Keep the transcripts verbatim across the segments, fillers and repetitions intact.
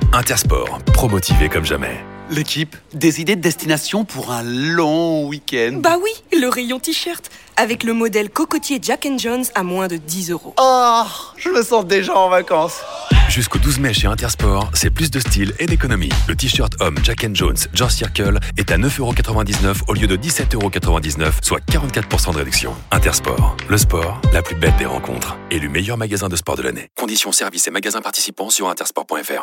Intersport, promotivé comme jamais. L'équipe, des idées de destination pour un long week-end. Bah oui, le rayon t-shirt, avec le modèle cocotier Jack and Jones à moins de dix euros. Oh, je me sens déjà en vacances. Jusqu'au douze mai chez Intersport, c'est plus de style et d'économie. Le t-shirt homme Jack and Jones George Circle est à neuf euros quatre-vingt-dix-neuf au lieu de dix-sept euros quatre-vingt-dix-neuf, soit quarante-quatre pour cent de réduction. Intersport, le sport, la plus belle des rencontres. Élu meilleur magasin de sport de l'année. Conditions, services et magasins participants sur intersport point f r.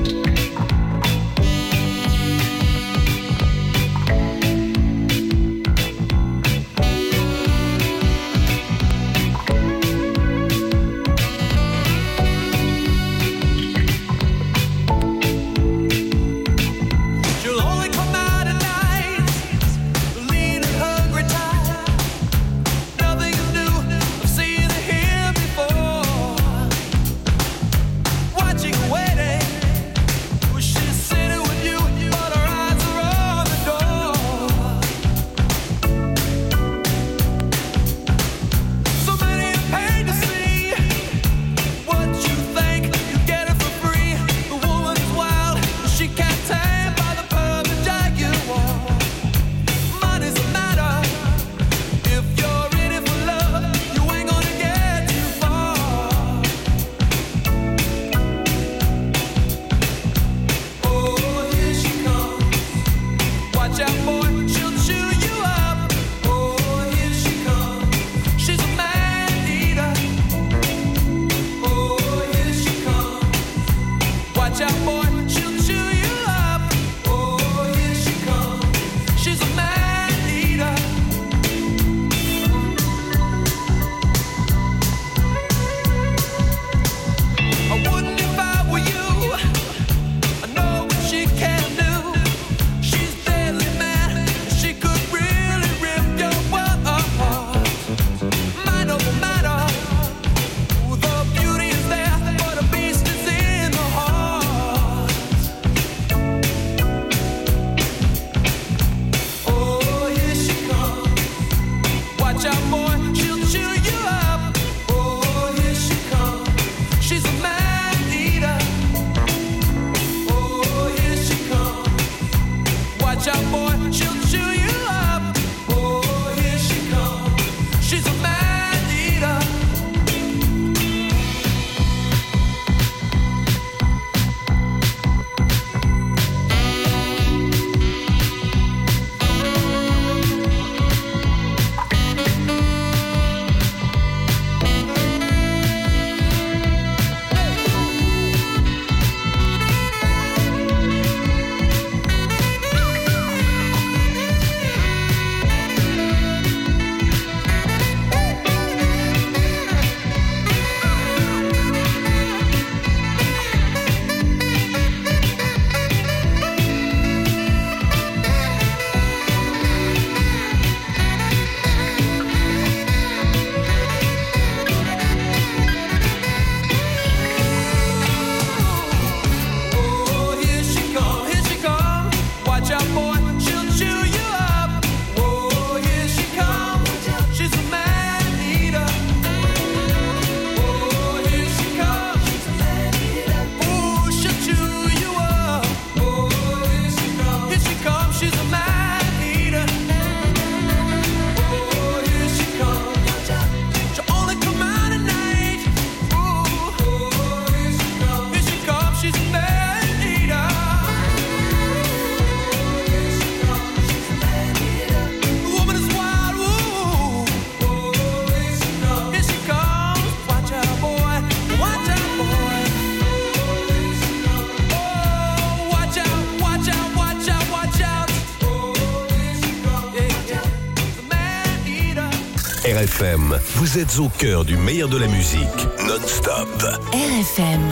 R F M, vous êtes au cœur du meilleur de la musique, non-stop. R F M.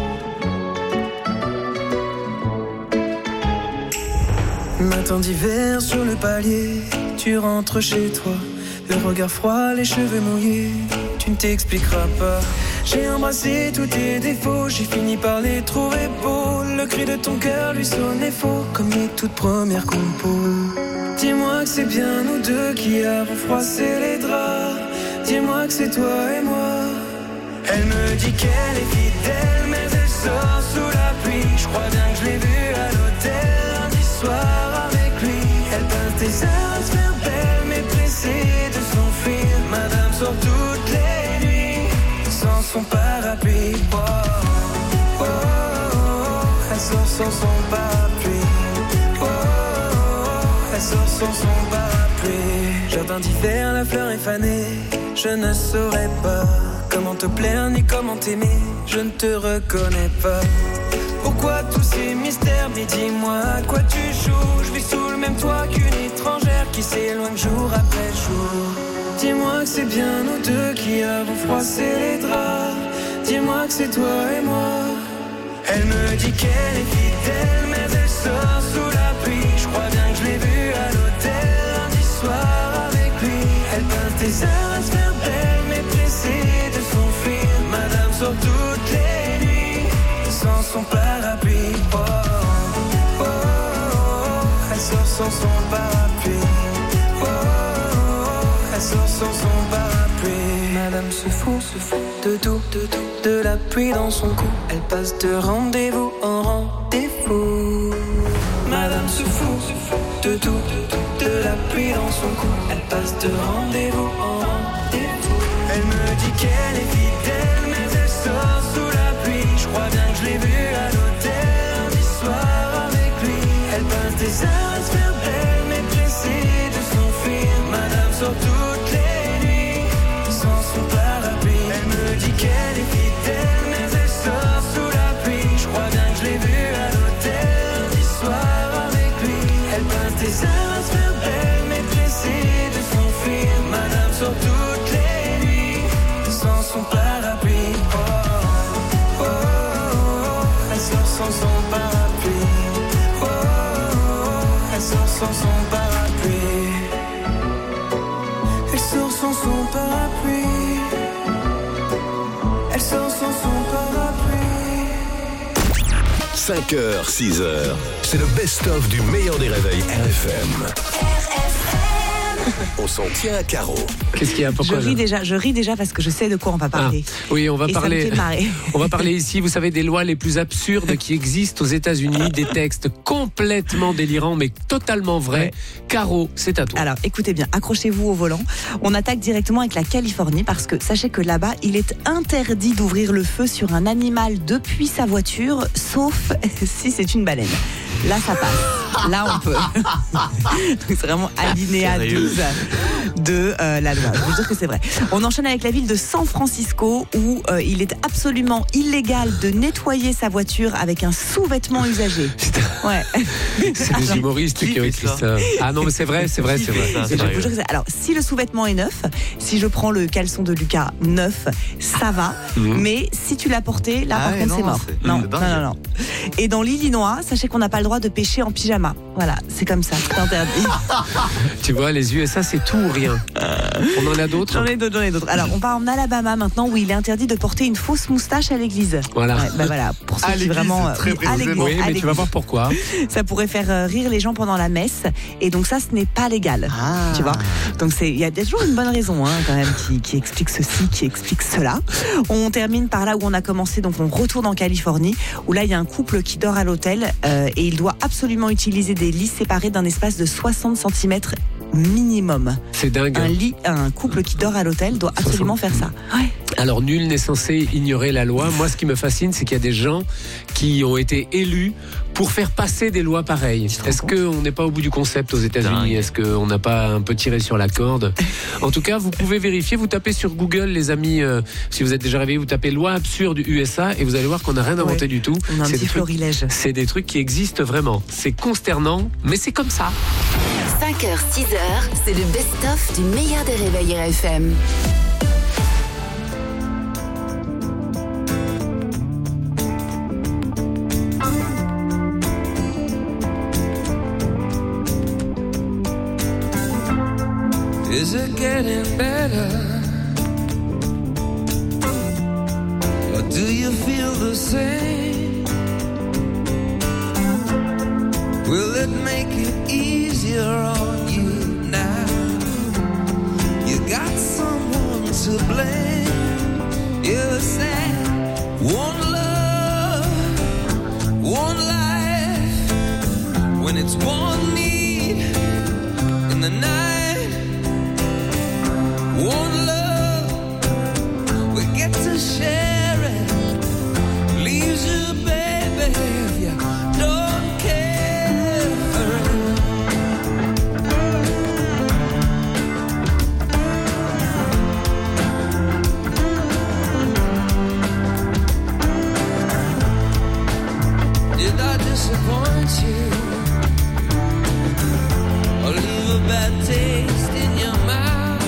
Matin d'hiver sur le palier, tu rentres chez toi, le regard froid, les cheveux mouillés, tu ne t'expliqueras pas. J'ai embrassé tous tes défauts, j'ai fini par les trouver beaux. Le cri de ton cœur lui sonnait faux, comme les toutes premières compos. Dis-moi que c'est bien nous deux qui avons froissé les draps. Dis-moi que c'est toi et moi. Elle me dit qu'elle est fidèle, mais elle sort sous la pluie. Je crois bien sans son parapluie. Oh, oh, oh, elle sort sans son parapluie. Jardin d'hiver, la fleur est fanée. Je ne saurais pas comment te plaire ni comment t'aimer. Je ne te reconnais pas. Pourquoi tous ces mystères? Mais dis-moi à quoi tu joues. Je vis sous le même toit qu'une étrangère qui s'éloigne jour après jour. Dis-moi que c'est bien nous deux qui avons froissé les draps. Dis-moi que c'est toi et moi. Elle me dit qu'elle est fidèle, mais elle sort sous la pluie. Je crois bien que je l'ai vue à l'hôtel lundi soir avec lui. Elle peint tes heures à se faire belle, mais pressée de s'enfuir. Madame sort toutes les nuits sans son parapluie. Oh, oh, oh, oh, elle sort sans son parapluie. Oh, oh, oh, elle sort sans son parapluie. Madame se fout, se fout de tout, de tout, de la pluie dans son cou. Elle passe de rendez-vous en rendez-vous. Madame se fout, se fout de tout, de tout, de la pluie dans son cou. Elle passe de rendez-vous en rendez-vous. Elle me dit qu'elle est fidèle, mais elle sort sous la pluie. Je crois bien que je l'ai vue à l'hôtel lundi soir avec lui. Elle passe des heures à se faire belle, mais pressée de s'enfuir. Madame sort toutes les nuits sans son parapluie. Elle me dit qu'elle est fidèle, mais elle sort sous la pluie. Je crois bien que je l'ai vue à l'hôtel lundi soir avec lui. Elle passe des heures à se faire belle, mais pressée de s'enfuir. Madame sort toutes les nuits sans son parapluie. Oh, oh, oh, oh, elle sort sans son parapluie. Oh, oh, oh, elle sort sans son parapluie. Elle sort sans son parapluie. Elle sort sans son parapluie. cinq heures, six heures, c'est le best-of du meilleur des réveils R F M. On s'en tient à Caro. Qu'est-ce qu'il y a? Pourquoi je ris déjà, je ris déjà parce que je sais de quoi on va parler. Ah, oui, on va Et parler. Ça me fait marrer. On va parler ici, vous savez, des lois les plus absurdes qui existent aux États-Unis, des textes complètement délirants mais totalement vrais. Ouais. Caro, c'est à toi. Alors, écoutez bien, accrochez-vous au volant. On attaque directement avec la Californie parce que sachez que là-bas, il est interdit d'ouvrir le feu sur un animal depuis sa voiture, sauf si c'est une baleine. Là, ça passe. Là, on peut. Donc, c'est vraiment alinéa douze de euh, la loi. Je veux dire que c'est vrai. On enchaîne avec la ville de San Francisco où euh, il est absolument illégal de nettoyer sa voiture avec un sous-vêtement usagé. Ouais. C'est des humoristes qui ont écrit ça. Ah non, mais c'est vrai, c'est vrai, c'est vrai. Je vous jure que c'est... Alors, si le sous-vêtement est neuf, si je prends le caleçon de Lucas neuf, ça va. Mmh. Mais si tu l'as porté, là, ah par ouais, contre, non, c'est mort. C'est... Non, non, non, non. Et dans l'Illinois, sachez qu'on n'a pas le droit de pêcher en pyjama. Voilà, c'est comme ça, c'est interdit. Tu vois, les U S A, c'est tout ou rien. On en a d'autres? J'en ai d'autres, j'en ai d'autres. Alors, on part en Alabama maintenant, où il est interdit de porter une fausse moustache à l'église. Voilà. Ouais, bah voilà, pour ceux qui vraiment... Très oui, à l'église, oui, mais tu vas voir pourquoi. Ça pourrait faire rire les gens pendant la messe, et donc ça, ce n'est pas légal. Ah. Tu vois? Donc, il y a toujours une bonne raison, hein, quand même, qui, qui explique ceci, qui explique cela. On termine par là où on a commencé, donc on retourne en Californie, où là, il y a un couple qui dort à l'hôtel, euh, et il doit absolument utiliser des lits séparés d'un espace de soixante centimètres minimum. C'est dingue. Un lit, un couple qui dort à l'hôtel doit absolument faire ça. Ouais. Alors, nul n'est censé ignorer la loi. Moi, ce qui me fascine, c'est qu'il y a des gens qui ont été élus pour faire passer des lois pareilles. Est-ce qu'on n'est pas au bout du concept aux États-Unis? Est-ce qu'on n'a pas un peu tiré sur la corde? En tout cas, vous pouvez vérifier. Vous tapez sur Google, les amis, euh, si vous êtes déjà réveillés, vous tapez loi absurde du U S A et vous allez voir qu'on n'a rien inventé ouais. du tout. On a un c'est petit florilège. C'est des trucs qui existent vraiment. C'est consternant, mais c'est comme ça. cinq heures, six heures, c'est le best-of du meilleur des réveils R F M. Is it getting better? Or do you feel the same? Will it make it easier on you now? You got someone to blame. You're sad. One love, one life. When it's one need in the night. One love, we get to share it. Leaves you, baby, if you don't. I disappoint you or leave a bad taste in your mouth?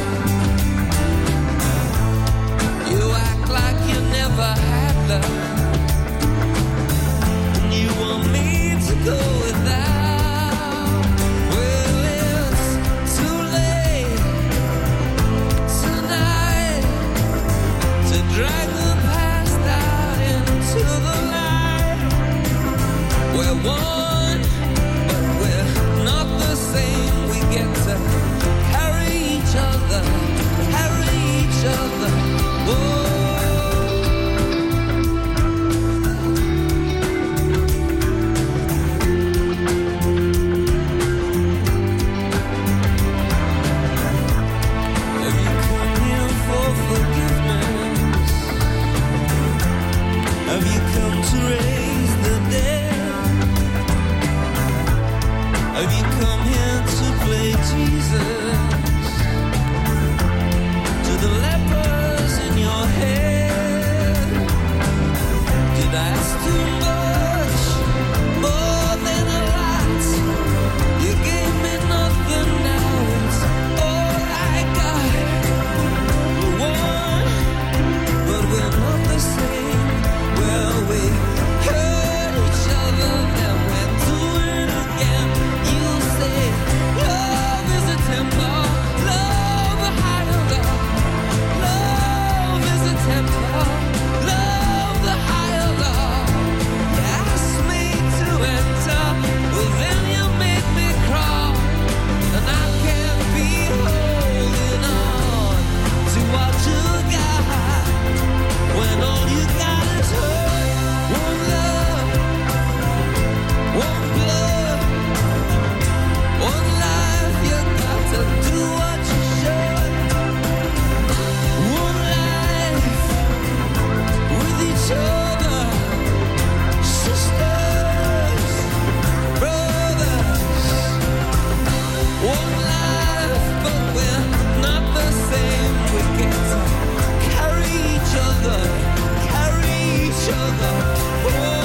You act like you never had love, and you want me to go without. Well, it's too late tonight to drag the past out into the light. We're one, but we're not the same. We get to carry each other, carry each other. Whoa. Have you come here for forgiveness? Have you come to raise the dead? Have you come here to play Jesus to the lepers in your head? Did I ask too much, more than a lot? You gave me nothing, now it's all I got. We're one, but we're not the same. Well, we hurt each other, then we're doing it again. You say love is a temple, love a higher love. Love is a temple, love the higher love. You asked me to enter, well then you made me crawl, and I can't be holding on to what you got when all you got is hurt. One love, one blood, one life. You got to do what you should. One life with each other, sisters, brothers. One life, but we're not the same. We get to carry each other, carry each other. One.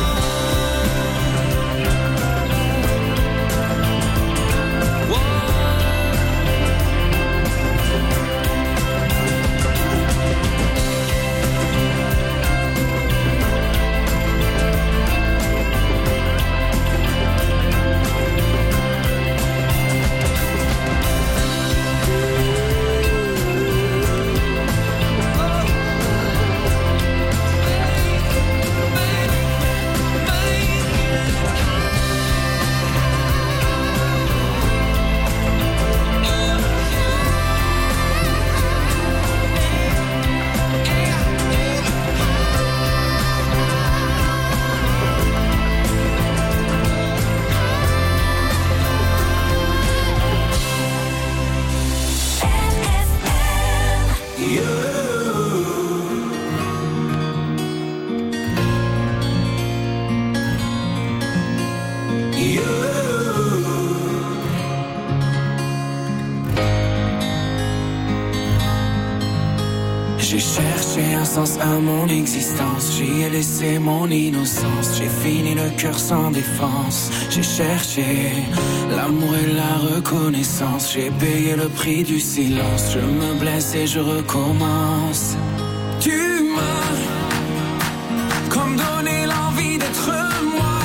J'ai cherché un sens à mon existence, j'y ai laissé mon innocence, j'ai fini le cœur sans défense. J'ai cherché l'amour et la reconnaissance, j'ai payé le prix du silence, je me blesse et je recommence. Tu m'as comme donné l'envie d'être moi,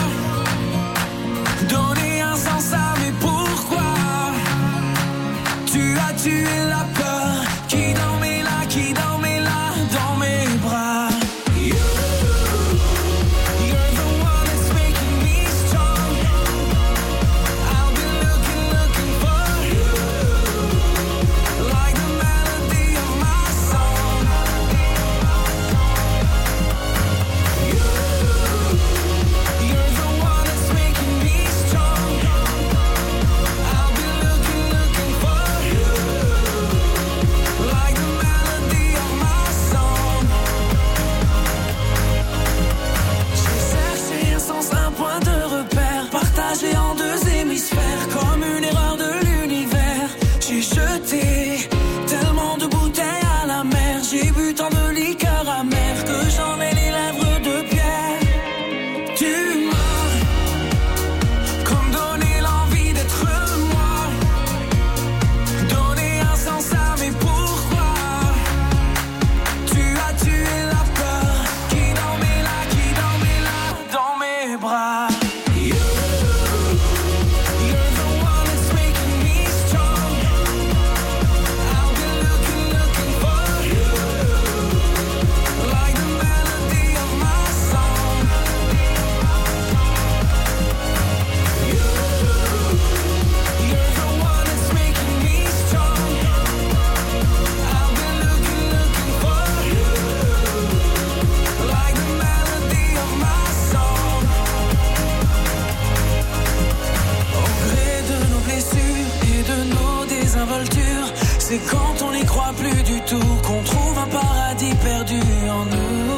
donné un sens à mes pourquoi. Tu as tué la peur qui dormait là, qui dormait là dans mes bras. You, you're the one that's making me strong. I'll be looking, looking for you, like the melody of my song. retour, qu'on trouve un paradis perdu en nous.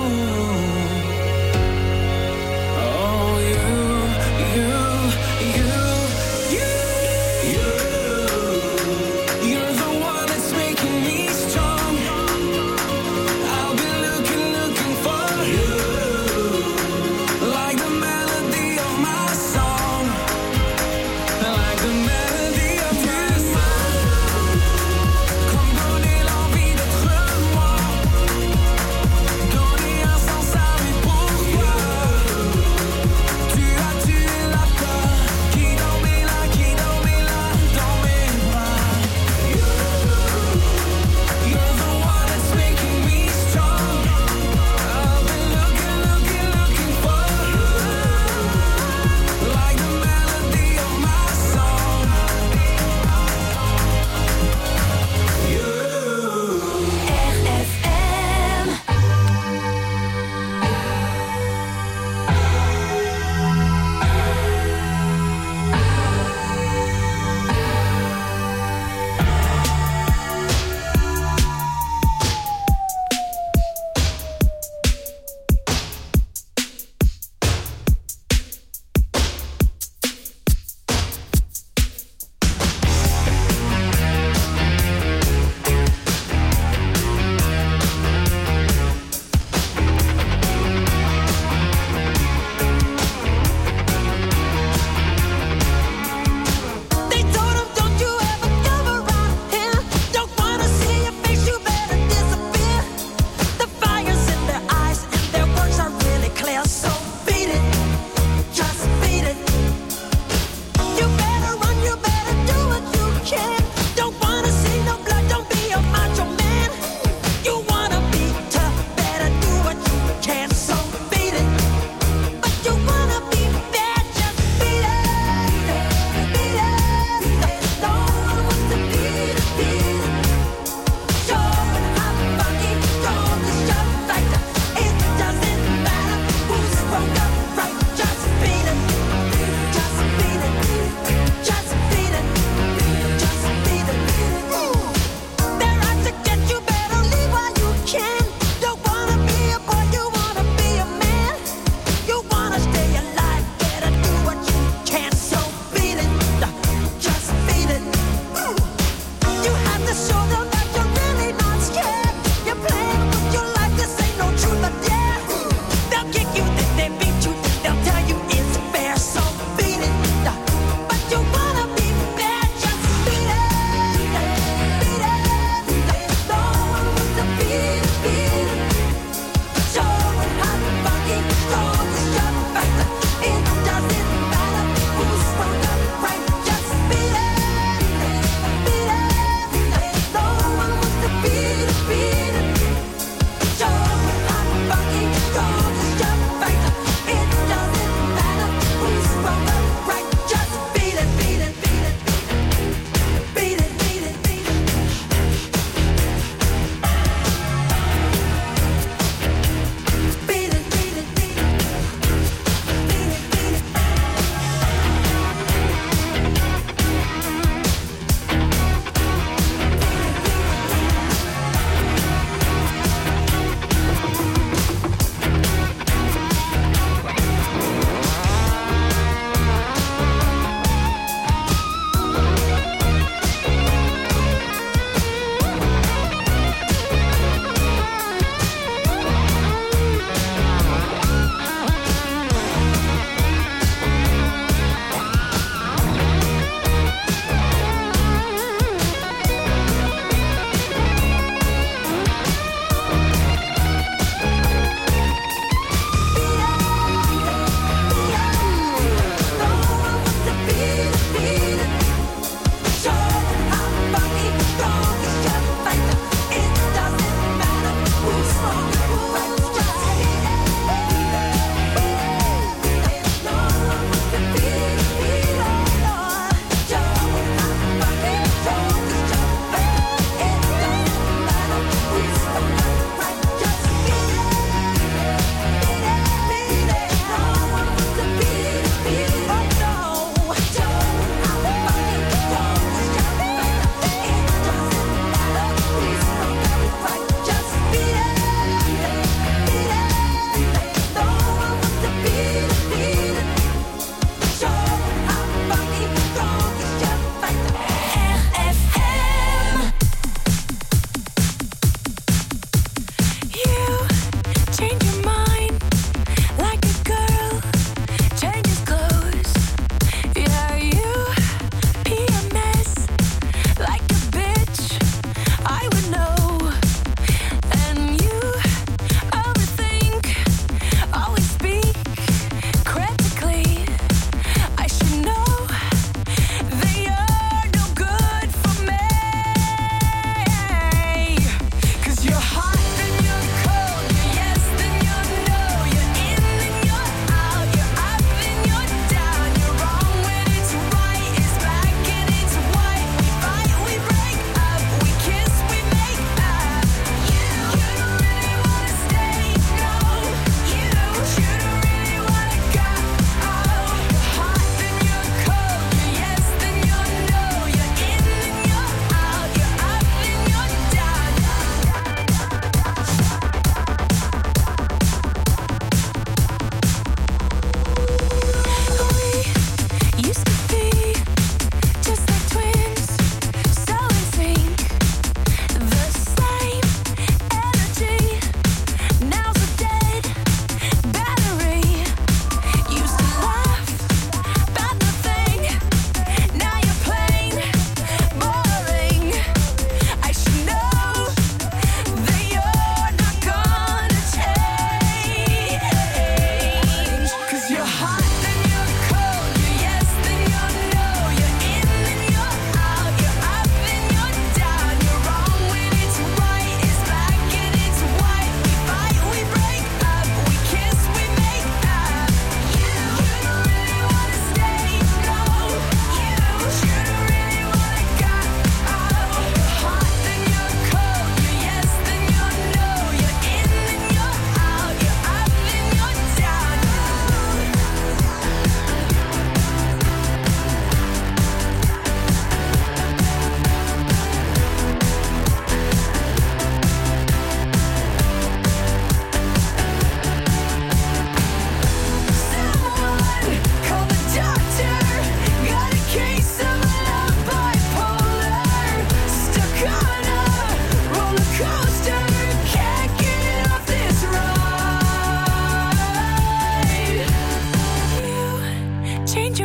Oh, you, you, you, you, you. You're the one that's making me strong. I'll be looking, looking for you. Like the melody of my song. Like the melody of my song. Comme donner l'envie d'être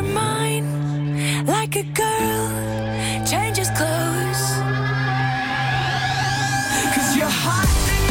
your mind like a girl changes clothes. 'Cause you're hot.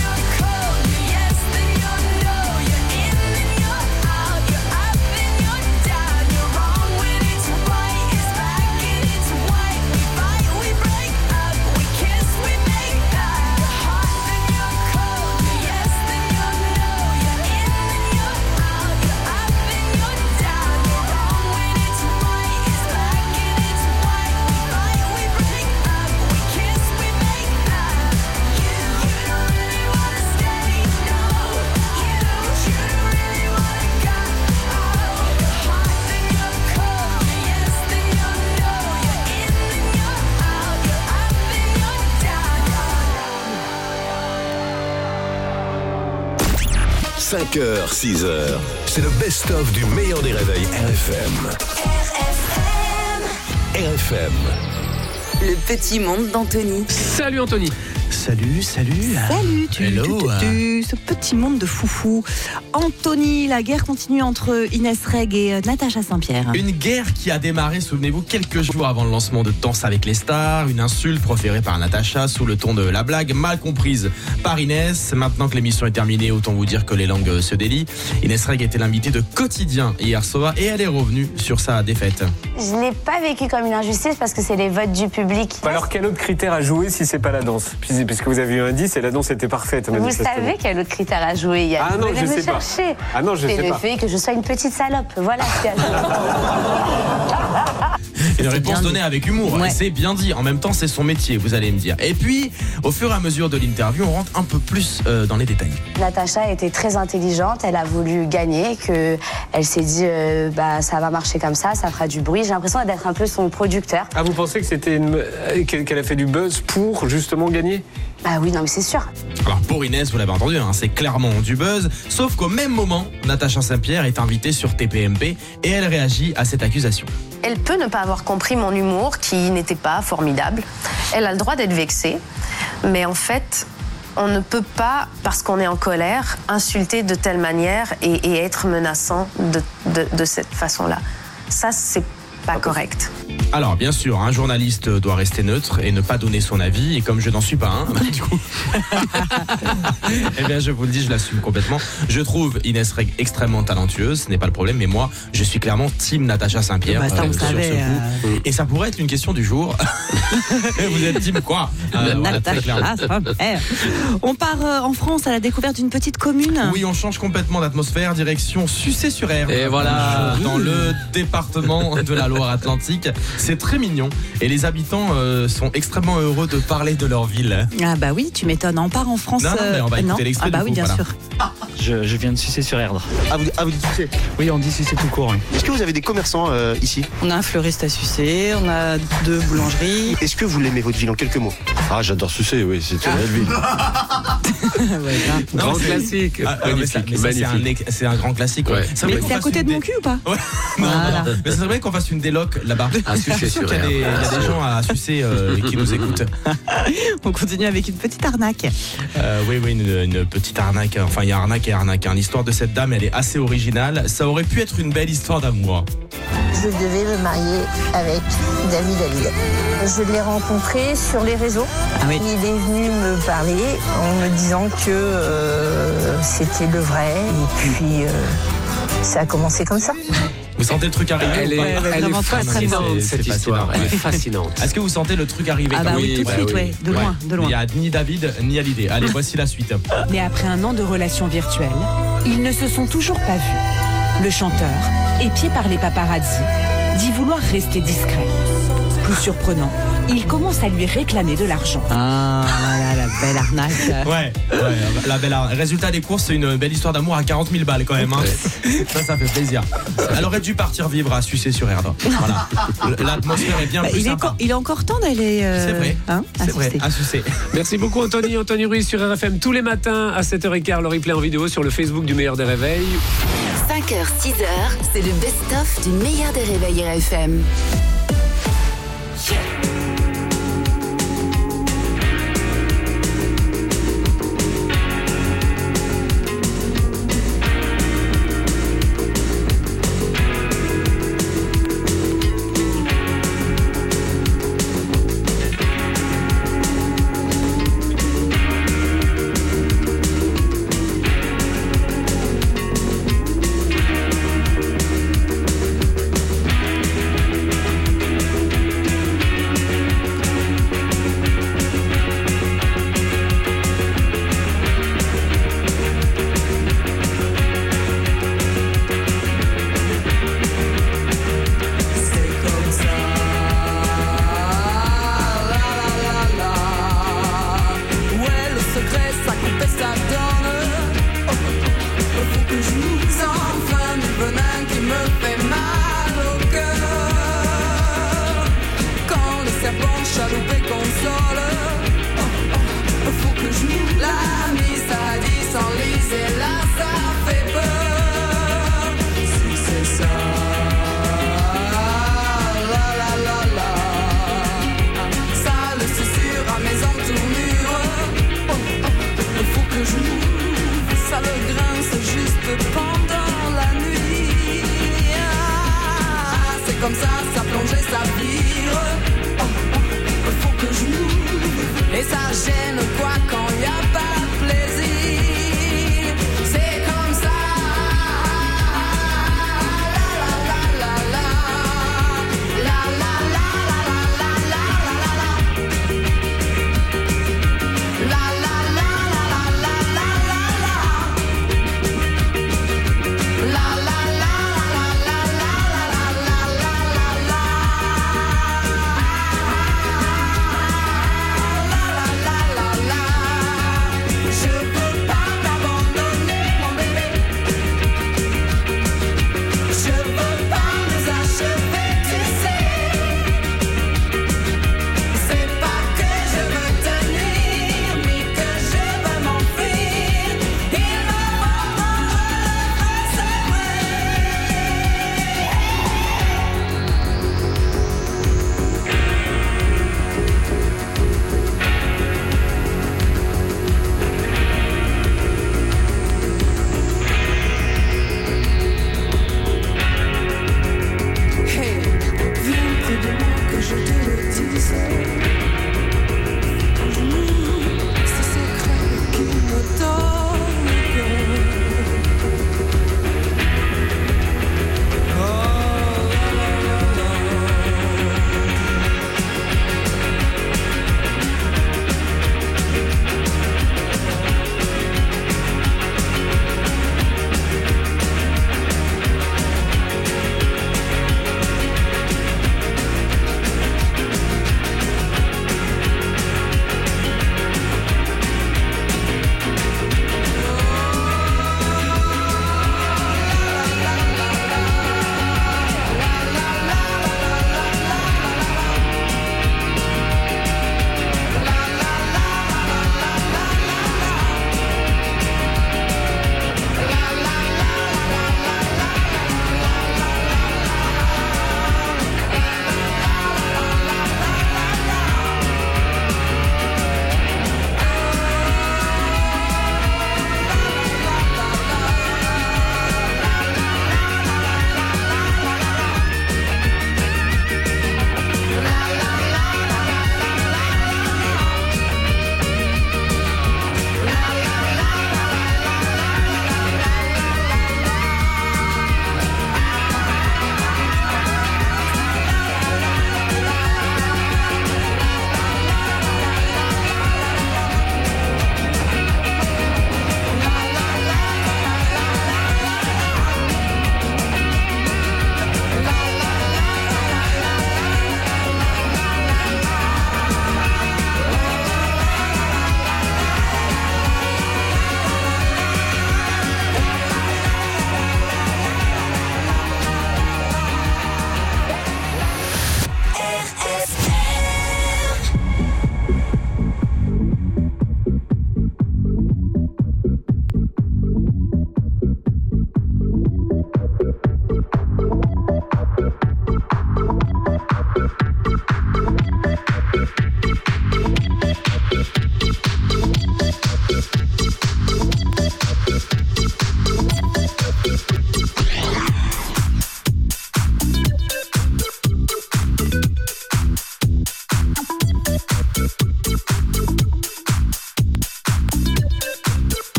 cinq heures, six heures, c'est le best-of du meilleur des réveils R F M. R F M. Le petit monde d'Anthony. Salut Anthony. Salut, salut. Salut, tu, Hello. tu, tu, tu, ce petit monde de foufou. Anthony, la guerre continue entre Inès Reg et euh, Natacha Saint-Pierre. Une guerre qui a démarré, souvenez-vous, quelques jours avant le lancement de Danse avec les stars. Une insulte proférée par Natacha sous le ton de la blague, mal comprise par Inès. Maintenant que l'émission est terminée, autant vous dire que les langues se délient. Inès Reg était l'invitée de Quotidien hier soir et elle est revenue sur sa défaite. Je ne l'ai pas vécu comme une injustice parce que c'est les votes du public. Alors quel autre critère à jouer si c'est pas la danse ? Puisque vous avez eu un dix et la danse était parfaite. Vous savez quel autre critère à jouer il y a. Ah non, vous je me sais pas. chercher. Ah non, je c'est sais le pas. fait que je sois une petite salope. Voilà ce qu'il y a. Une réponse donnée avec humour, Ouais. et c'est bien dit. En même temps, c'est son métier, vous allez me dire. Et puis, au fur et à mesure de l'interview, on rentre un peu plus euh, dans les détails. Natacha était très intelligente. Elle a voulu gagner. Que elle s'est dit, euh, bah ça va marcher comme ça, ça fera du bruit. J'ai l'impression d'être un peu son producteur. Ah, vous pensez que c'était une... qu'elle a fait du buzz pour justement gagner ? Ah oui, non mais c'est sûr. Alors pour Inès, vous l'avez entendu, hein, c'est clairement du buzz. Sauf qu'au même moment, Natacha Saint-Pierre est invitée sur T P M P et elle réagit à cette accusation. Elle peut ne pas avoir compris mon humour qui n'était pas formidable. Elle a le droit d'être vexée. Mais en fait, on ne peut pas, parce qu'on est en colère, insulter de telle manière et, et être menaçant de, de, de cette façon-là. Ça, c'est pas correct. Alors bien sûr, un journaliste doit rester neutre et ne pas donner son avis. Et comme je n'en suis pas un, bah, du coup, eh bien je vous le dis, je l'assume complètement. Je trouve Inès Reg extrêmement talentueuse, ce n'est pas le problème. Mais moi, je suis clairement team Natacha Saint-Pierre Bah, ça, on euh, sur savait, ce coup. euh... Et ça pourrait être une question du jour. Vous êtes team quoi euh, voilà, très clairement. Natacha Saint-Pierre. On part euh, en France à la découverte d'une petite commune. Oui, on change complètement d'atmosphère, direction Sucé-sur-Erdre. Et voilà. Dans le département de la Loire-Atlantique. C'est très mignon et les habitants euh, sont extrêmement heureux de parler de leur ville. Ah bah oui, tu m'étonnes. On part en France. Non, non, mais on va euh, écouter non l'extrait Ah bah du oui, coup, bien voilà. sûr. Je, je viens de Sucé-sur-Erdre. Ah vous, ah, vous dites Sucé ? Oui, on dit Sucé tout court. Oui. Est-ce que vous avez des commerçants euh, ici ? On a un fleuriste à Sucé, on a deux boulangeries. Est-ce que vous l'aimez votre ville en quelques mots ? Ah, j'adore Sucé, oui, c'est une belle ville. Ouais, Non, Grand c'est- classique. Ah, ah, mais ça- mais ça, c'est un, Magnifique. ex- c'est un grand classique. ouais. Ouais. Ça Mais serait qu'on c'est à fasse côté une de mon dé- cul ou pas? Ouais. Non, Voilà. non, non. Mais ça serait bien qu'on fasse une déloc là-bas. À Je suis sûr Sucé-sur-Erdre. qu'il y a des, il y a des gens à Sucé euh, qui nous écoutent. On continue avec une petite arnaque. Euh, oui, oui, une, une petite arnaque. Enfin, il y a arnaque et arnaque. hein. L'histoire de cette dame, elle est assez originale. Ça aurait pu être une belle histoire d'amour. Je devais me marier avec David Hallyday. Je l'ai rencontré sur les réseaux. Ah oui. Il est venu me parler en me disant que euh, c'était le vrai. Et puis, euh, ça a commencé comme ça. Vous sentez le truc arriver Elle ou est, pas ouais, elle est vraiment très, très fascinante, bien. cette C'est histoire. Elle fascinant, est ouais. fascinante. Est-ce que vous sentez le truc arriver Ah bah oui, tout de oui, suite, oui. ouais. De loin, de Il loin. n'y a ni David ni Hallyday. Allez, voici la suite. Mais après un an de relations virtuelles, ils ne se sont toujours pas vus. Le chanteur, épié par les paparazzi, dit vouloir rester discret. Plus surprenant, il commence à lui réclamer de l'argent. Ah là là, la belle arnaque. Ouais, ouais, la belle arnaque. Résultat des courses, c'est une belle histoire d'amour à quarante mille balles quand même. Hein. Ça, ça fait plaisir. Elle aurait dû partir vivre à Sucé-sur-Erdre. Voilà. L'atmosphère est bien Bah, plus il, est sympa. co- il est encore temps d'aller. euh, C'est vrai. hein, à C'est vrai, Sucé. à Sucé. Merci beaucoup Anthony. Anthony Ruiz sur R F M tous les matins à sept heures quinze. Le replay en vidéo sur le Facebook du Meilleur des Réveils. cinq heures, six heures, c'est le best-of du meilleur des réveils R F M. c'est comme ça, ça plonge et ça vire. Oh, oh, faut que je m'ouvre. Et ça gêne quoi quand y a pas de plaisir. C'est comme ça.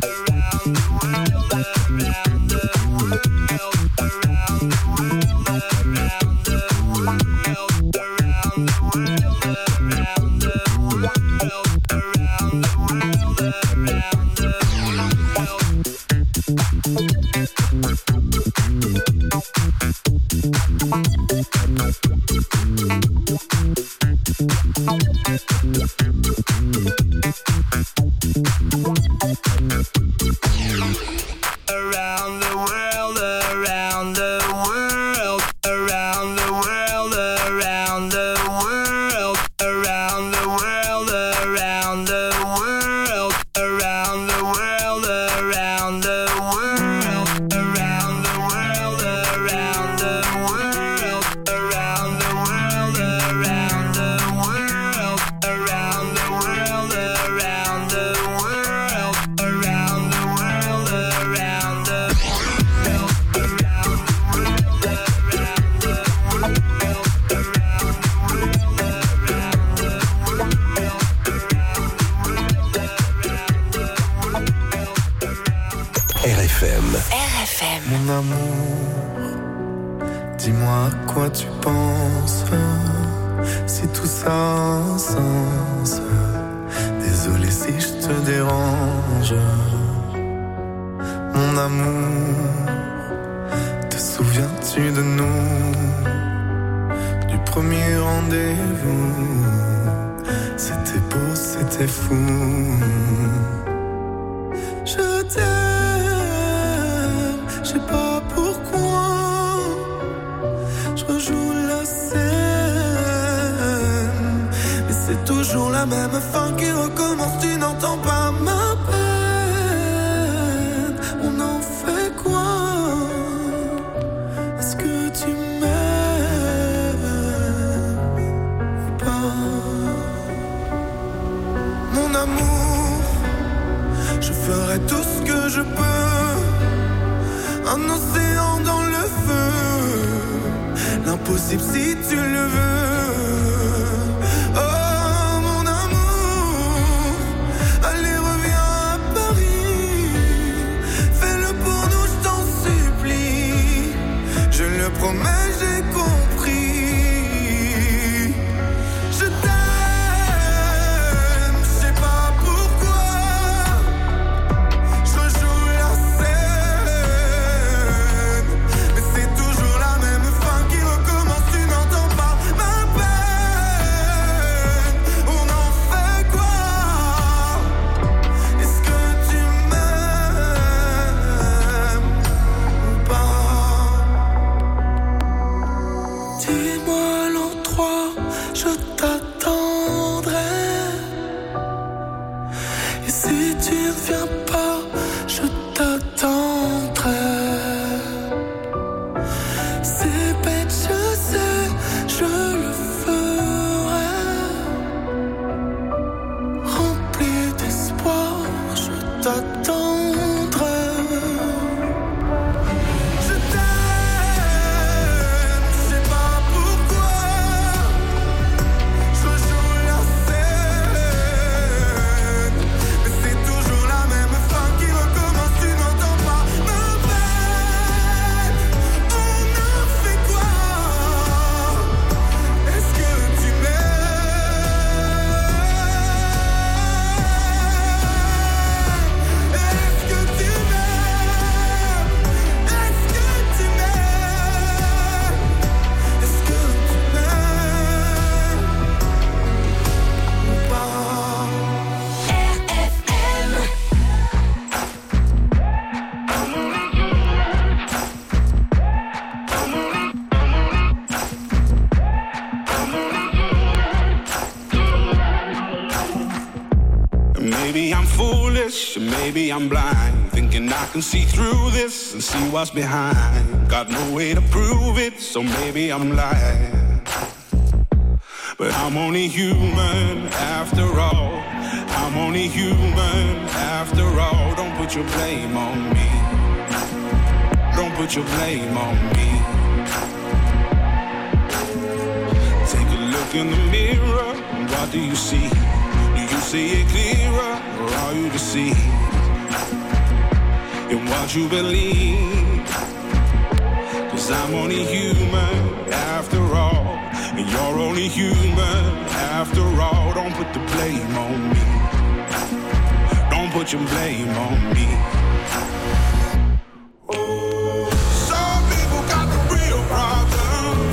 around the world, around the world. Around the world, around the world, around the world, around the world, around the world, around the world, around the world, around the world, around the world, around the world, around the world, around the world, around the world, around the world, around the world, around the R F M. R F M. Mon amour, dis-moi à quoi tu penses. Si tout ça a un sens. Désolé si je te dérange. Mon amour, te souviens-tu de nous? Du premier rendez-vous. C'était beau, c'était fou. Je t'aime, je sais pas pourquoi. Je rejoue la scène, mais c'est toujours la même fin qui recommence. Tu n'entends pas ma peine. On en fait quoi? Est-ce que tu m'aimes ou pas? Mon amour, je ferai tout ce que je peux. Un océan dans le feu, l'impossible si tu le veux. Oh mon amour, allez reviens à Paris. Fais-le pour nous, je t'en supplie. Je le promets, j'ai compris. Je t'aime, je sais pas pourquoi. Je rejoue la scène, mais c'est toujours la même fin qui recommence. Tu n'entends pas ma peine. On en fait quoi? Est-ce que tu m'aimes ou pas? Dis-moi l'endroit, je t'attendrai. Et si tu ne viens pas, je t'attendrai. C'est bête, je sais, je le ferai. Rempli d'espoir, je t'attendrai. Je t'aime, je sais pas pourquoi. Je rejoue la scène, mais c'est toujours la même fin qui recommence. Tu n'entends pas ma peine. On a fait quoi? Est-ce que tu m'aimes? Est-ce que tu m'aimes? Est-ce que tu m'aimes? Est-ce que tu m'aimes ou pas? Maybe I'm foolish, maybe I'm blind, thinking I can see through this and see what's behind. Got no way to prove it, so maybe I'm lying. But I'm only human after all. I'm only human after all. Don't put your blame on me. Don't put your blame on me. Take a look in the mirror, and what do you see? Do you see it clearer, or are you deceived in what you believe? 'Cause I'm only human after all, and you're only human after all. Don't put the blame on me. Don't put your blame on me. Some people got the real problem.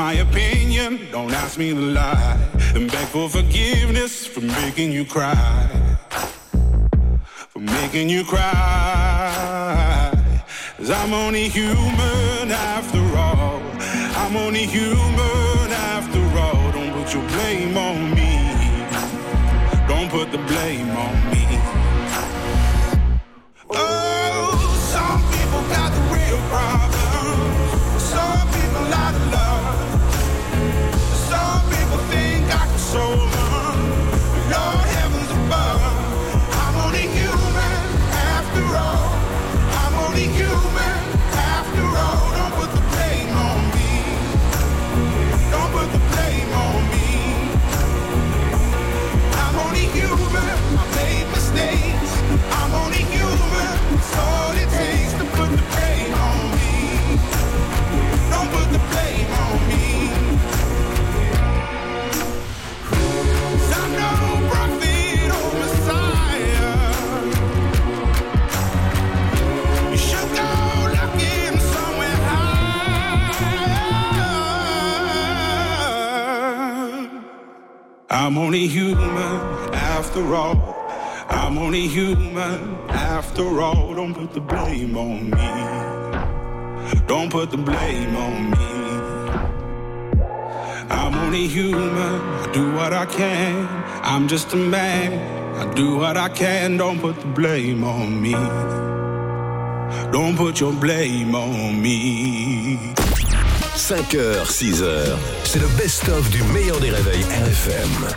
my opinion, don't ask me to lie. And beg for forgiveness for making you cry. For making you cry. 'Cause I'm only human after all. I'm only human after all. Don't put your blame on me. Don't put the blame on me. Oh, some people got the real problems. Some people out of love. Some people think I can solve them. Lord heavens above. I'm only human after all. I'm only human after all. Don't put the blame on me. Don't put the blame on me. I'm only human. I made mistakes. I'm only human. It's all it takes to put the blame on me. Don't put the blame on me. 'Cause I'm no prophet or Messiah. You should go looking somewhere higher. I'm only human after all. I'm only human after all. Don't put the blame on me. Don't put the blame on me. I'm only human. I do what I can. I'm just a man. I do what I can. Don't put the blame on me. Don't put your blame on me. cinq heures, six heures, c'est le best-of du meilleur des réveils R F M.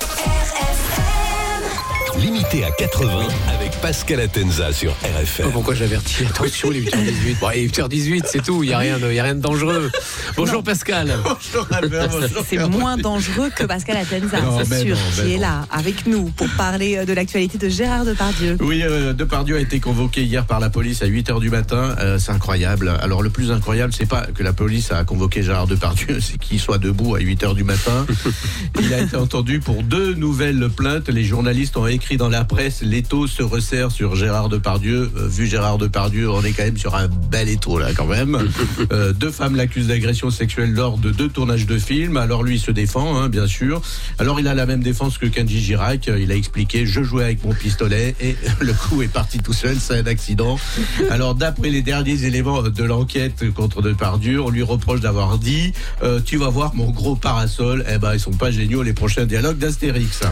Limité à quatre-vingts avec Pascal Atenza sur R F M. Oh, pourquoi j'avertis? Attention, les huit heures dix-huit. Bon, les huit heures dix-huit, c'est tout, il n'y a, rien de- y a rien de dangereux. Bonjour Non. Pascal. Bonjour Albert, bonjour C'est Caroline. moins dangereux que Pascal Atenza, Non, c'est ben sûr, non, ben qui est non. là avec nous pour parler euh, de l'actualité de Gérard Depardieu. Oui, euh, Depardieu a été convoqué hier par la police à huit heures du matin. Euh, c'est incroyable. Alors, le plus incroyable, c'est pas que la police a convoqué Gérard Depardieu, c'est qu'il soit debout à huit heures du matin. Il a été entendu pour deux nouvelles plaintes. Les journalistes ont écrit dans la presse: l'étau se resserre sur Gérard Depardieu. Euh, vu Gérard Depardieu, on est quand même sur un bel étau, là, quand même. Euh, deux femmes l'accusent d'agression sexuelle lors de deux tournages de films. Alors, lui, il se défend, hein, bien sûr. Alors, il a la même défense que Kenji Girac. Il a expliqué: je jouais avec mon pistolet et le coup est parti tout seul, c'est un accident. Alors, d'après les derniers éléments de l'enquête contre Depardieu, on lui reproche d'avoir dit euh, tu vas voir mon gros parasol. Eh ben, ils sont pas géniaux, les prochains dialogues d'Astérix.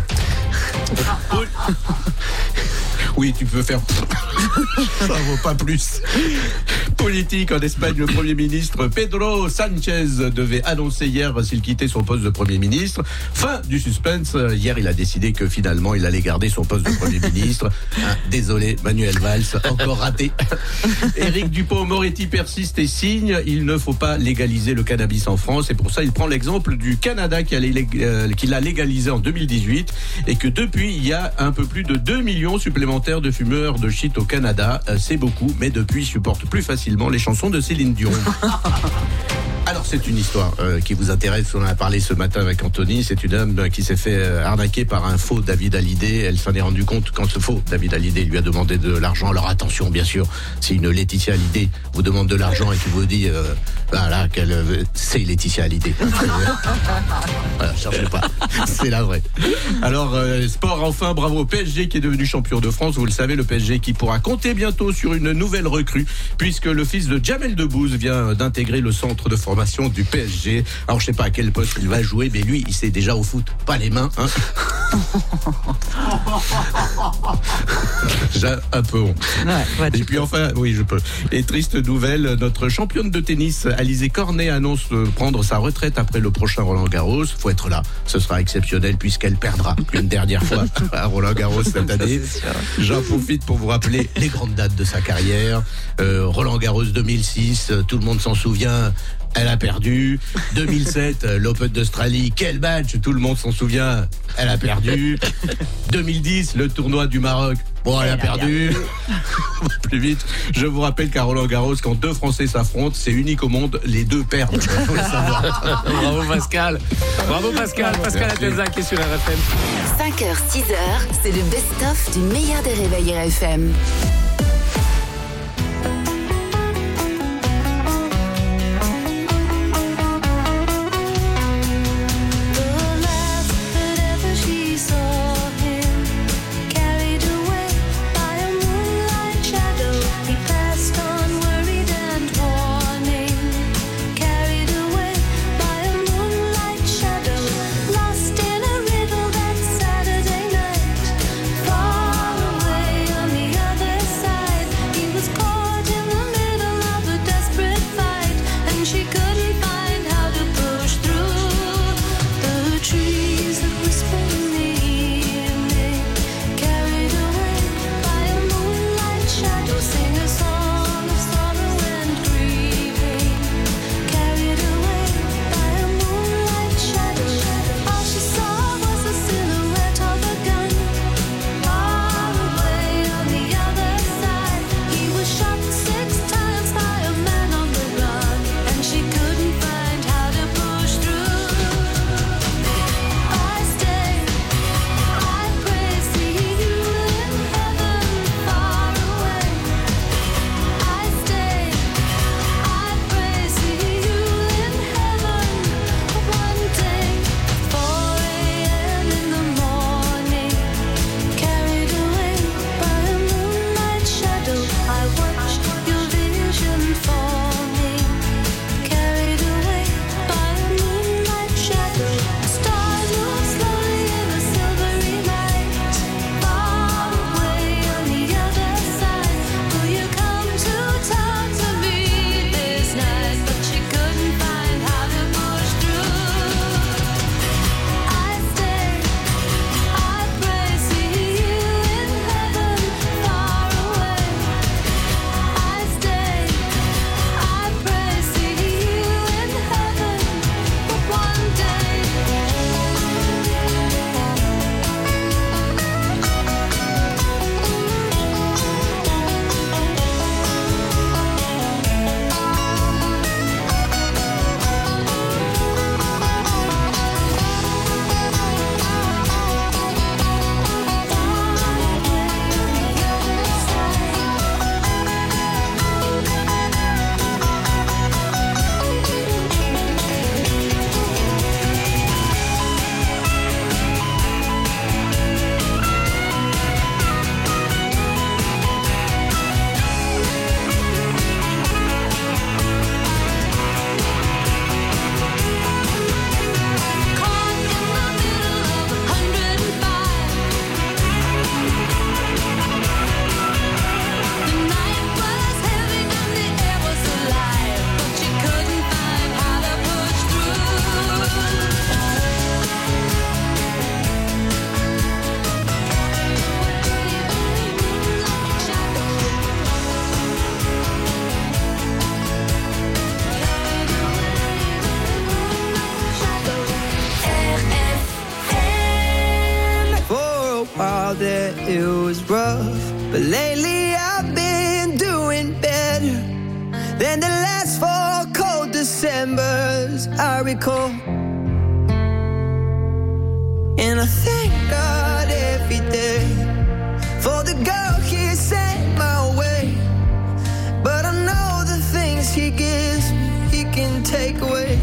Oui, tu peux faire. Ça vaut pas plus. Politique en Espagne, le Premier ministre Pedro Sánchez devait annoncer hier s'il quittait son poste de Premier ministre. Fin du suspense. Hier, il a décidé que finalement, il allait garder son poste de Premier ministre. Ah, désolé, Manuel Valls, encore raté. Éric Dupond-Moretti persiste et signe. Il ne faut pas légaliser le cannabis en France. Et pour ça, il prend l'exemple du Canada qui, allait lég- euh, qui l'a légalisé en deux mille dix-huit. Et que depuis, il y a un peu plus de deux millions supplémentaires de fumeurs de shit au Canada. Euh, c'est beaucoup, mais depuis, ils supportent plus facilement les chansons de Céline Dion. Alors, c'est une histoire euh, qui vous intéresse. On en a parlé ce matin avec Anthony. C'est une dame euh, qui s'est fait euh, arnaquer par un faux David Hallyday. Elle s'en est rendue compte quand ce faux David Hallyday lui a demandé de l'argent. Alors, attention, bien sûr, si une Laetitia Hallyday vous demande de l'argent et qui vous dit euh, voilà, qu'elle euh, c'est Laetitia Hallyday. Voilà, cherchez pas. C'est la vraie. Alors, euh, sport, enfin, bravo au P S G qui est devenu champion de France. Vous le savez, le P S G qui pourra compter bientôt sur une nouvelle recrue puisque le fils de Jamel Debbouze vient d'intégrer le centre de formation du P S G. Alors, je sais pas à quel poste il va jouer, mais lui, il sait déjà au foot, pas les mains, hein. J'ai un peu honte. Ouais, Et puis enfin, oui, je peux. Et triste nouvelle, notre championne de tennis, Alizé Cornet, annonce euh, prendre sa retraite après le prochain Roland-Garros. Faut être là. Ce sera exceptionnel puisqu'elle perdra une dernière fois à Roland-Garros cette année. J'en profite pour vous rappeler les grandes dates de sa carrière. Euh, Roland-Garros deux mille six, euh, tout le monde s'en souvient. Elle a perdu. deux mille sept, euh, l'Open d'Australie. Quel match, tout le monde s'en souvient. Elle a perdu. deux mille dix, le tournoi du Maroc. Bon, elle, elle a perdu. On va plus vite. Je vous rappelle qu'à Roland-Garros, quand deux Français s'affrontent, c'est unique au monde, les deux perdent. Faut le savoir. Bravo Pascal. Bravo Pascal. Pascal Atenza qui est sur R F M. cinq heures, six heures, c'est le best-of du meilleur des réveils R F M. it was rough, but lately I've been doing better than the last four cold Decembers I recall. And I thank God every day for the girl He sent my way. But I know the things He gives me, He can take away.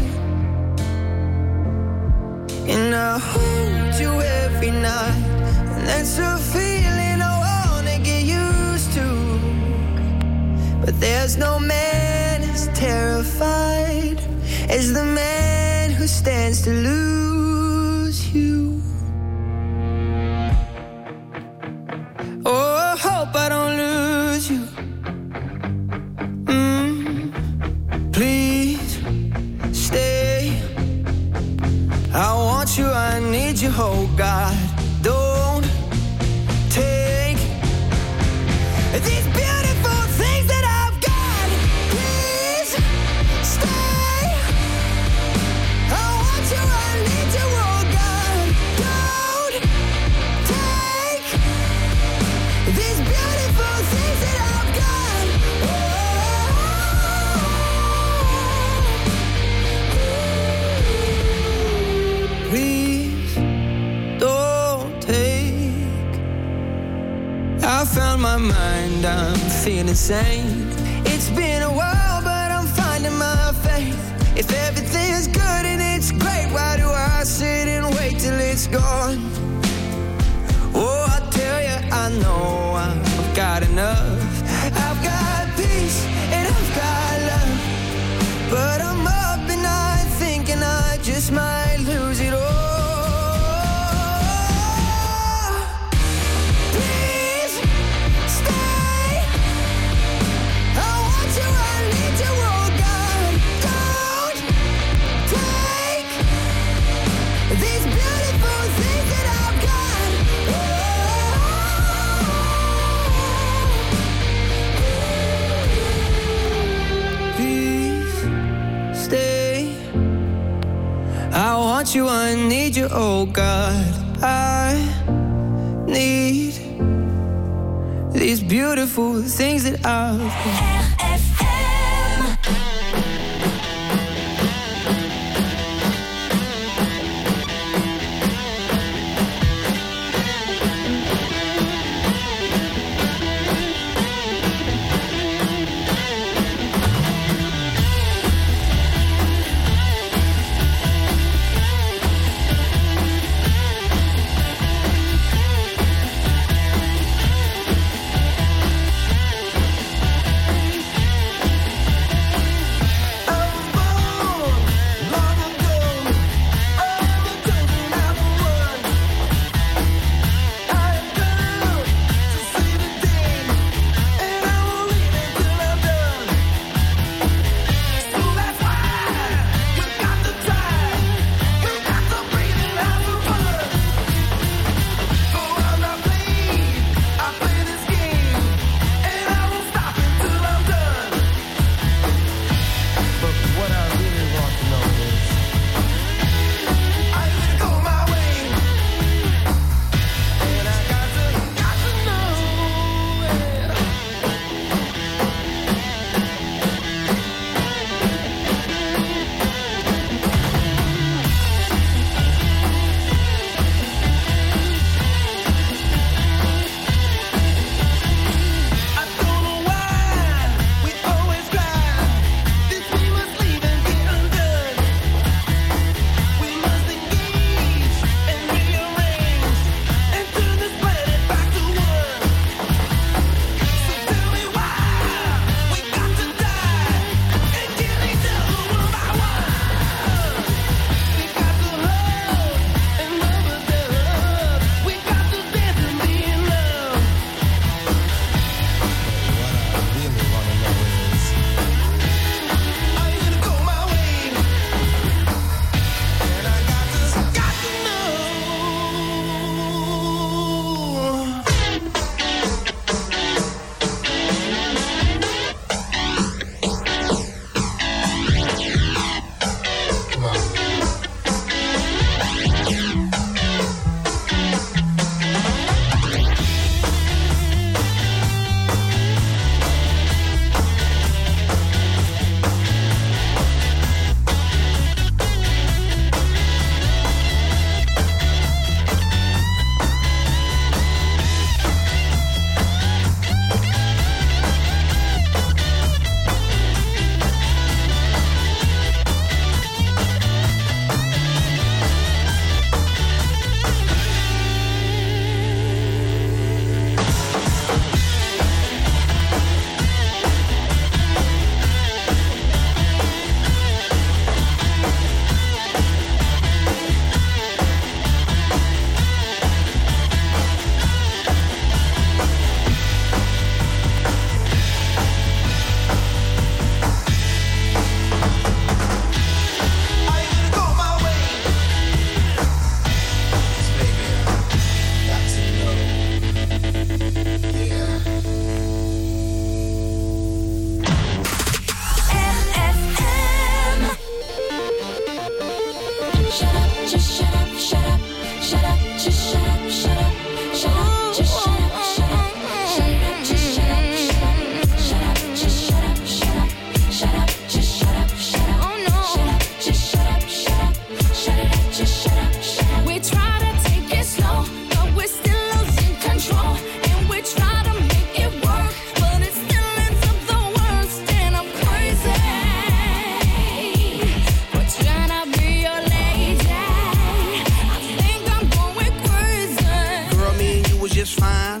And I hold you every night, and that's a feeling I wanna get used to. But there's no man as terrified as the man who stands to lose you. Oh, I hope I don't lose you. Mm, please stay. I want you, I need you, oh God. Don't take these beautiful things that I've got. Please stay. I want you, I need you, oh God. Don't take these beautiful things that I've got. Oh. Please don't take. I found my mind, I'm feeling sane. It's been a while, but I'm finding my faith. If everything's good and it's great, why do I sit and wait till it's gone? Oh, I tell you, I know I've got enough. I've got peace and I've got love, but I'm up and night thinking I just might lose it all. Please stay. I want you, I need you, oh God. Don't take these beautiful things that I've got. Please stay. I want you, I need you, oh God. I need these beautiful things that I've got.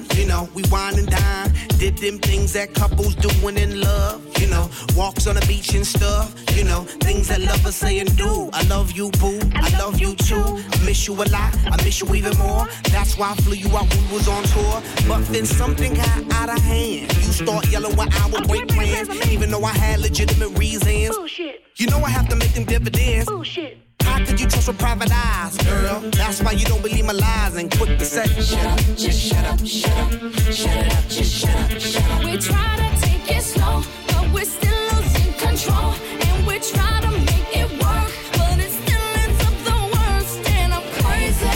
You know, we wine and dine. Did them things that couples doing in love. You know, walks on the beach and stuff. You know, things that lovers say and do. I love you, boo. I love you too. I miss you a lot. I miss you even more. That's why I flew you out when we was on tour. But then something got out of hand. You start yelling when I would break plans, even though I had legitimate reasons. Bullshit. You know I have to make them dividends. Bullshit. How could you trust with private eyes, girl? That's why you don't believe my lies and quick to say, shut up, just shut up, shut up, shut it up, just shut up, shut up. We try to take it slow, but we're still losing control. And we try to make it work, but it still ends up the worst. And I'm crazy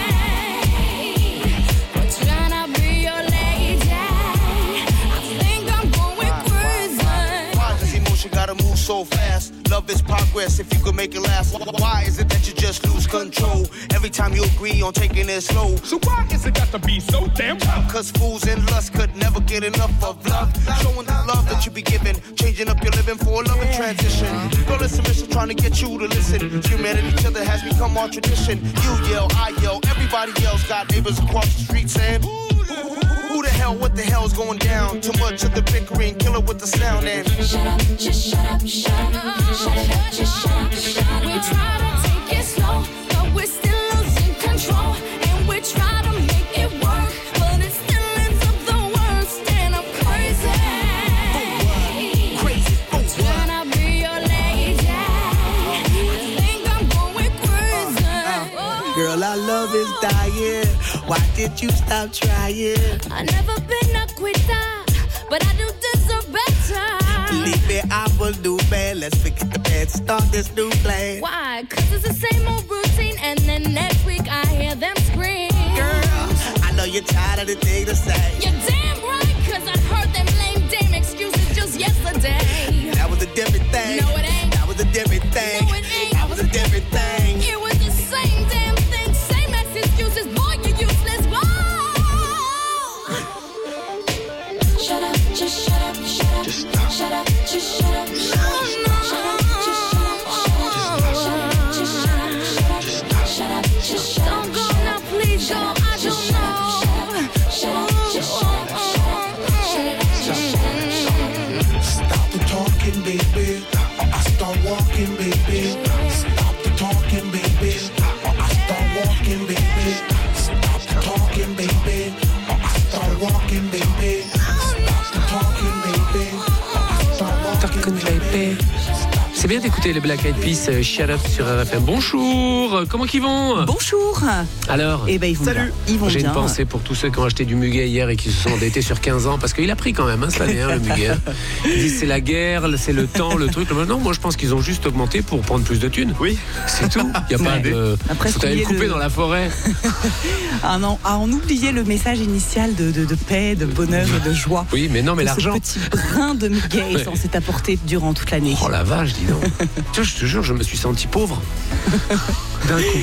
for trying to be your lady. I think I'm going crazy. Why does emotion gotta move so fast? Love is progress if you could make it last. Why is it that you just lose control every time you agree on taking it slow? So why is it got to be so damn tough? Cause fools and lust could never get enough of love. Showing the love that you be giving, changing up your living for a loving transition. Girl, listen, listen, trying to get you to listen. Humanity, each other has become our tradition. You yell, I yell, everybody else got neighbors across the street saying, who the hell, what the hell's going down? Too much of the bickering, kill it with the sound and shut up, just shut up, shut up, shut it up, just shut up, shut up. We try to take it slow, but we're still losing control. And we try to make it work, but it still ends up the worst. And I'm crazy, crazy, trying to be your lady. I think I'm going crazy. Girl, our love is dying. Why did you stop trying? I've never been a quitter, but I do deserve better. Believe me, I will do bad. Let's forget the bad, start this new plan. Why? Cause it's the same old routine, and then next week I hear them scream. Girl, I know you're tired of the thing to say. You're damn right, cause I heard them lame damn excuses just yesterday. That was a different thing. No, it ain't. That was a different thing. No, it ain't. That was a different thing. It was the same damn thing, same ex excuses. Boy, you useless. Whoa. Shut up, just shut up, shut up. Just stop. Shut up, just shut up. Shut up, shut up, just shut up. Shut up, just shut up. Shut up, just shut up. Don't go now, please go. I don't know. Shut up, just shut up. Stop the talking, baby. Or I start walking, baby. Stop the talking, baby. Or I start walking, baby. Stop the talking, baby. Or I start walking, baby. Stop the talking, baby. Or I start walking, baby. C'est bien d'écouter les Black Eyed Peas, euh, Shut Up sur R F M. Bonjour, comment qu'ils vont? Bonjour. Alors, eh ben, ils vont salut. Bien. Ils vont J'ai bien. une pensée pour tous ceux qui ont acheté du muguet hier et qui se sont endettés sur quinze ans, parce qu'il a pris quand même, hein, cette année, hein, le muguet. Ils disent c'est la guerre, c'est le temps, le truc. Non, moi je pense qu'ils ont juste augmenté pour prendre plus de thunes. Oui. C'est tout. Il n'y a pas de. Après, faut aller le couper le... dans la forêt. Ah non, ah, on oubliait le message initial de, de, de paix, de bonheur et de joie. Oui, mais non, mais l'argent. Ce petit brin de muguet est censé t'apporter durant toute l'année. Oh la vache, dis donc. Tu vois, je te jure, je me suis senti pauvre. D'un coup.